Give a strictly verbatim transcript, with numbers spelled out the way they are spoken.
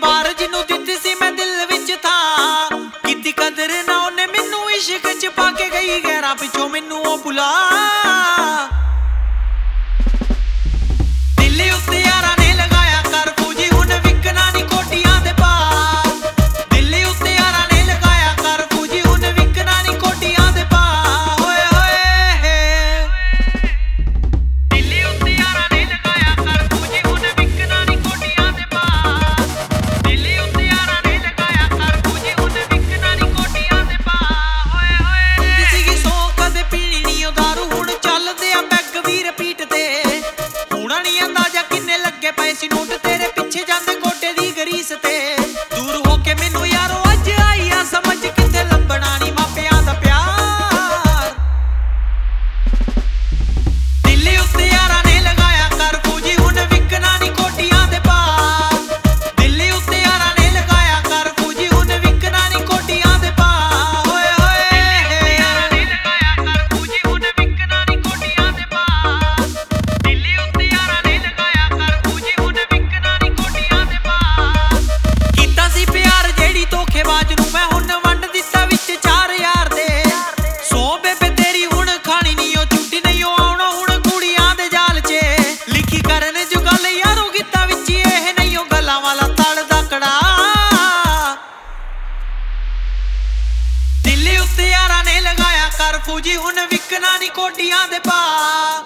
ਵਾਰ ਜਿਹਨੂੰ ਦਿੱਤੀ ਸੀ ਮੈਂ ਦਿਲ ਵਿੱਚ ਥਾਂ, ਕੀਤੀ ਕਦਰ ਨਾ ਉਹਨੇ ਮੈਨੂੰ ਇਸ਼ਕ ਚ ਪਾ ਕੇ ਗਈ ਗਹਿਰਾ ਪਿੱਛੋਂ ਮੈਨੂੰ ਉਹ ਬੁਲਾ। ਦਿੱਲੀ ਉੱਤੇ ਯਾਰਾਂ ਨੇ ਲਗਾਇਆ ਕਰਫਿਊ ਜੀ ਹੁਣ ਵਿਕਣਾ ਨੀ ਕੋਟੀਆਂ ਦੇ ਭਾਅ। ਦਿੱਲੀ ਉੱਤੇ ਯਾਰਾਂ ਨੇ ਲਗਾਇਆ ਕਰਫਿਊ ਜੀ ਹੁਣ ਵਿਕਣਾ ਨੀ ਕੋਟੀਆਂ ਦੇ ਭਾਅ। ਹੋਏ ਹੋਏ ਦਿੱਲੀ ਉੱਤੇ ਯਾਰਾਂ ਨੇ ਲਗਾਇਆ ਕਰਫਿਊ ਜੀ ਹੁਣ ਵਿਕਣਾ ਨੀ ਕੋਟੀਆਂ ਦੇ ਭਾਅ। ਦਿੱਲੀ ਉੱਤੇ ਯਾਰਾਂ ਨੇ ਲਗਾਇਆ ਕਰਫਿਊ ਜੀ ਹੁਣ ਵਿਕਣਾ ਨੀ ਕੋਟੀਆਂ ਦੇ ਭਾਅ। ਹੋਏ ਹੋਏ ਦੀ ਸੀਗੀ ਸੌ ਕਦੇ ਪੀਣੀ ਨੀ ਉਹ ਦਾਰੂ ਹੁਣ ਚੱਲਦੇ ਆ ਪੈਗ ਵੀ ਰਿਪੀਟ ਤੇ। ਹੋਣਾ ਨੀ ਅੰਦਾਜ਼ਾ ਕਿੰਨੇ ਲੱਗੇ ਪਏ ਸੀ ਨੋਟ ਤੇਰੇ ਪਿੱਛੇ ਜਾਂਦੇ ਗੋਟੇ ਦੀ ਗਰੀਸ ਤੇ। ਦੂਰ ਹੋ ਕੇ ਮੈਨੂੰ ਯਾਰੋ ਅੱਜ ਆਈ ਆ ਸਮਝ ਕਿੱਥੇ ਲੱਭਣਾ ਨੀ ਮਾਪਿਆਂ ਦਾ ਪਿਆਰ। ਦਿੱਲੀ ਉੱਤੇ ਯਾਰਾਂ ਨੇ ਲਗਾਇਆ ਕਰਫਿਊ ਜੀ ਹੁਣ ਵਿਕਣਾ ਨੀ ਕੋਟੀਆਂ ਦੇ ਭਾਅ। ਦਿੱਲੀ ਉੱਤੇ ਯਾਰਾਂ ਨੇ ਲਗਾਇਆ ਕਰਫਿਊ ਜੀ ਹੁਣ ਵਿਕਣਾ ਨੀ ਕੋਟੀਆਂ ਦੇ ਭਾਅ। ਹੋਏ ਹੋਏ ਯਾਰਾਂ ਨੇ ਲਗਾਇਆ ਕਰਫਿਊ ਜੀ ਹੁਣ ਵਿਕਣਾ ਨੀ ਕੋਟੀਆਂ ਦੇ ਭਾਅ। ਦਿੱਲੀ ਉੱਤੇ ਯਾਰਾਂ ਨੇ ਲਗਾਇਆ ਕਰਫਿਊ ਜੀ ਹੁਣ ਵਿਕਣਾ ਨੀ ਕੋਟੀਆਂ ਦੇ ਭਾਅ। ਕੀਤਾ ਸੀ ਪਿਆਰ ਜਿਹੜੀ ਧੋਖੇਬਾਜ਼ ਨੂੰ ਮੈਂ ਹੁਣ ਵੰਡ ਦਿੱਤਾ ਵਿੱਚ ਚਾਰ ਯਾਰ ਦੇ। ਸੌ ਬੇਬੇ ਤੇਰੀ ਹੁਣ ਖਾਣੀ ਨੀ ਉਹ ਝੂਠੀ ਨਹੀਂ ਉਹ ਆਉਣਾ ਹੁਣ ਕੁੜੀਆਂ ਦੇ ਜਾਲ 'ਚ। ਲਿਖੀ ਕਰਨ ਜੋ ਗੱਲ ਯਾਰੋ ਗੀਤਾਂ ਵਿੱਚ ਇਹ ਨਹੀਂ ਉਹ ਗੱਲਾਂ ਵਾਲਾ ਤਲ ਦਾ ਕੜਾ। ਦਿੱਲੀ ਉੱਤੇ ਯਾਰਾਂ ਨੇ ਲਗਾਇਆ ਕਰਫਿਊ ਜੀ ਹੁਣ ਵਿਕਣਾ ਨੀ ਕੋਟੀਆਂ ਦੇ ਭਾਅ।